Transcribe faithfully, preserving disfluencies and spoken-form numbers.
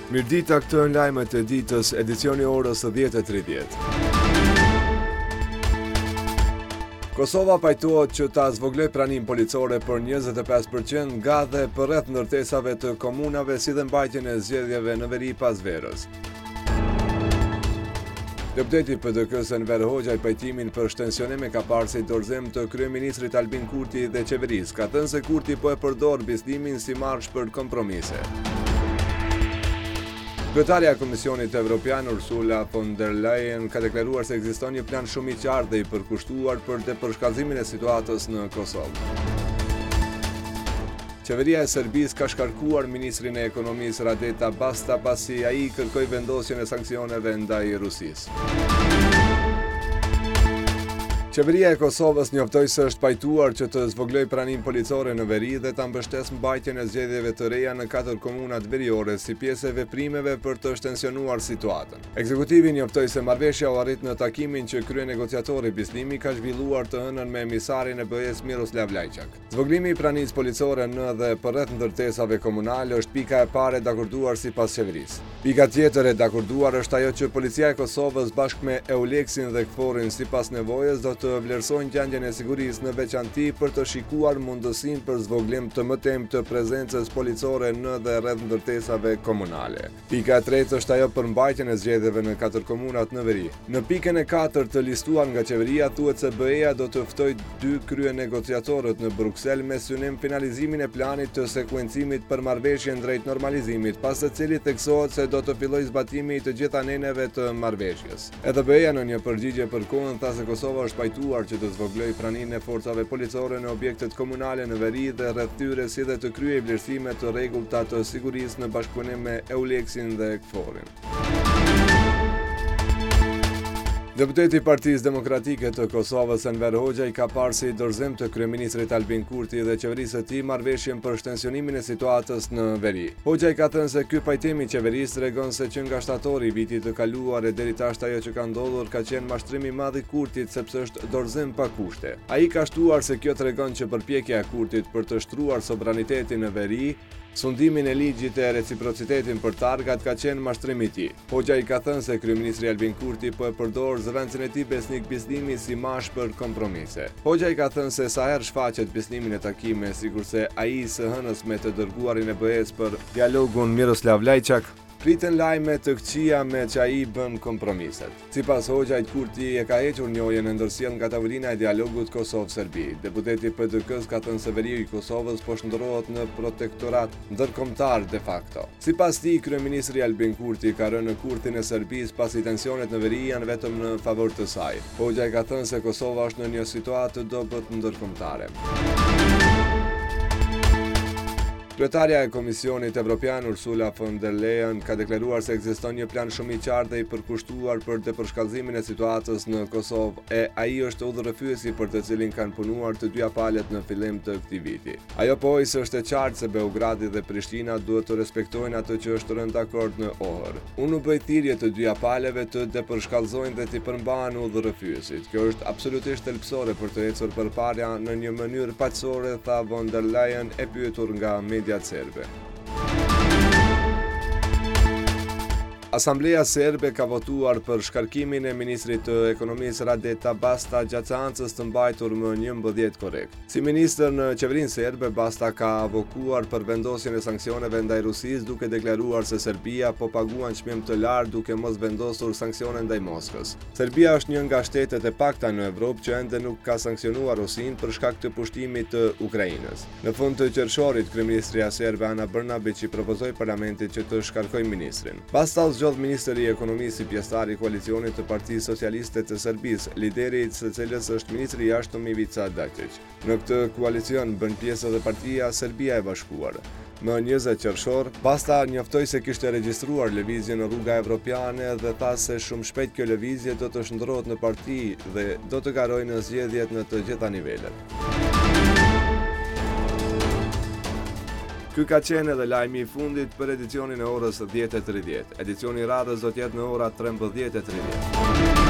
Mirdita, këtë në lajmet e ditës, edicioni orës dhjetë e tridhjetë. Kosova pajtohet që ta zvogloj praninë policore për njëzet e pesë përqind nga dhe përreth ndërtesave të komunave si dhe mbajtjen e zgjedhjeve në veri pas verës. Deputeti P D K-s Enver Hoxha pajtimin për shtensionim e ka parë si dorëzim të kryeministrit Albin Kurti dhe qeverisë. Ka thënë se Kurti po e përdor biznimin si marsh për kompromise. Kryetarja e Komisionit Evropian Ursula von der Leyen ka deklaruar se ekziston një plan shumë i qartë dhe i përkushtuar për tepërshkallëzimin e situatës në Kosovë. Qeveria e Serbisë ka shkarkuar ministrin e ekonomisë Radeta Basta pasi ai kërkoi vendosjen e sanksioneve ndaj Rusisë. Qeveria e Kosovës njoftoi se është pajtuar që të zvogloj praninë policore në veri dhe ta mbështesë mbajtjen e zgjedhjeve të reja në katër komunat veriore si pjesë e veprimeve për të shtensionuar situatën. Ekzekutivi njoftoi se marrëveshja u arrit në takimin që kryenegociatori Bislimi ka zhvilluar të hënën me emisarin e B E-s Miroslav Lajçak. Zvoglimi i praninë policore në dhe përreth ndërtesave komunale është pika e parë e dakorduar sipas qeverisë. Pika tjetër e dakorduar është ajo që policia e Kosovës bashkë me Euleksin dhe Kforin sipas nevojës do të të vlerësojnë gjendjen e sigurisë në veçanti për të shikuar mundësinë për zvoglim të mëtejmë të prezencës policore në dhe rreth ndërtesave komunale. Pika e tretë është ajo për mbajtjen e zgjedhjeve në katër komunat në veri. Në pikën e katër të listuar nga qeveria thuhet se B E-ja do të ftojë dy kryenegociatorët në Bruksel me synim finalizimin e planit të sekuencimit për marrëveshjen drejt normalizimit, pas së cilit theksohet se do të fillojë zbatimi i të gjitha anëneve të marrëveshjes. Edhe B E-ja në një përgjigje për kohën tha se Kosova është pajtuar që të zvogloj praninë e forcave policore në objektet komunale në veri dhe rreth tyre si dhe të kryej vlerësime të rregullta të sigurisë në bashkëpunim me Euleksin dhe Kforin. Deputeti i Partisë Demokratike të Kosovës Enver Hoxha i ka parë si dorëzim të kryeministrit Albin Kurti dhe qeverisë së tij marrëveshjen për shtensionimin e situatës në veri. Hoxha i ka thënë se ky pajtim i qeverisë tregon se që nga shtatori i vitit të kaluar e deri tash ajo që ka ndodhur ka qenë mashtrim i madh i Kurtit sepse është dorëzim pa kushte. Ai ka shtuar se kjo tregon që përpjekja e Kurtit për të shtruar sovranitetin në veri, sundimin e ligjit e reciprocitetin për targat ka qenë mashtrim i tij. Hoxha i ka thënë se kryeministri Albin Kurti po e përdor zëvendësin e tij Besnik Bislimi si mash për kompromise. Hoxha i ka thënë se sa herë shfaqet Bislimi në takime, sikurse ai së hënës me të dërguarin e B E-s për dialogun Miroslav Lajçak, priten lajme të këqija me që ai bën kompromiset. Sipas Hoxhait, Kurti e ka hequr njojën e ndërsjellë nga tavolina e dialogut Kosovë-Serbi. Deputeti P D K-s ka thënë se veriu i Kosovës po shndërrohet në protektorat ndërkombëtar de facto. Sipas tij, kryeministri Albin Kurti ka rënë në kurthin e Serbisë pasi tensionet në veri janë vetëm në favor të saj. Hoxha ka thënë se Kosova është në një situatë të dobët ndërkombëtare. Kryetarja e Komisionit Evropian Ursula von der Leyen ka deklaruar se ekziston një plan shumë i qartë dhe i përkushtuar për tepërshkallëzimin e situatës në Kosovë e ai është udhërrëfyesi për të cilin kanë punuar të dyja palët në fillim të këtij viti. Ajo pohoi se është e qartë se Beogradi dhe Prishtina duhet të respektojnë atë që është rënë dakord në Ohër. Unë u bëj thirrje të dyja palëve të tepërshkallëzojnë dhe të përmbahen udhërrëfyesit. Kjo është absolutisht thelbësore për të ecur përpara në një mënyrë paqësore, tha von der Leyen e pyetur nga mediat serbe. Asambleja serbe ka votuar për shkarkimin e ministrit të ekonomisë Radeta Basta gjatë seancës të mbajtur më njëmbëdhjetë korrekt. Si ministër në qeverinë serbe, Basta ka avokuar për vendosjen e sanksioneve ndaj Rusisë duke deklaruar se Serbia po paguan çmim të lartë duke mos vendosur sanksione ndaj Moskës. Serbia është një nga shtetet e pakta në Evropë që ende nuk ka sanksionuar Rusinë për shkak të pushtimit të Ukrainës. Në fund të qershorit, kryeministria serbe Ana Brnabić i propozoi parlamentit që të shkarkojë ministrin. Basta zgjodh ministri i ekonomisë si pjesëtar i koalicionit të Partisë Socialiste të Serbisë, lideri i së cilës është ministri i jashtëm Ivica Dačić. Në këtë koalicion bën pjesë edhe partia Serbia e Bashkuar. Më njëzet qershor, Basta njoftoi se kishte regjistruar lëvizje në rruga evropiane dhe tha se shumë shpejt kjo lëvizje do të shndërrohet në parti dhe do të garojë në zgjedhjet në të gjitha nivelet. Ky ka qenë edhe lajmi i fundit për edicionin e orës dhjetë e tridhjetë. Edicioni i radhës do të jetë në ora trembëdhjetë e tridhjetë.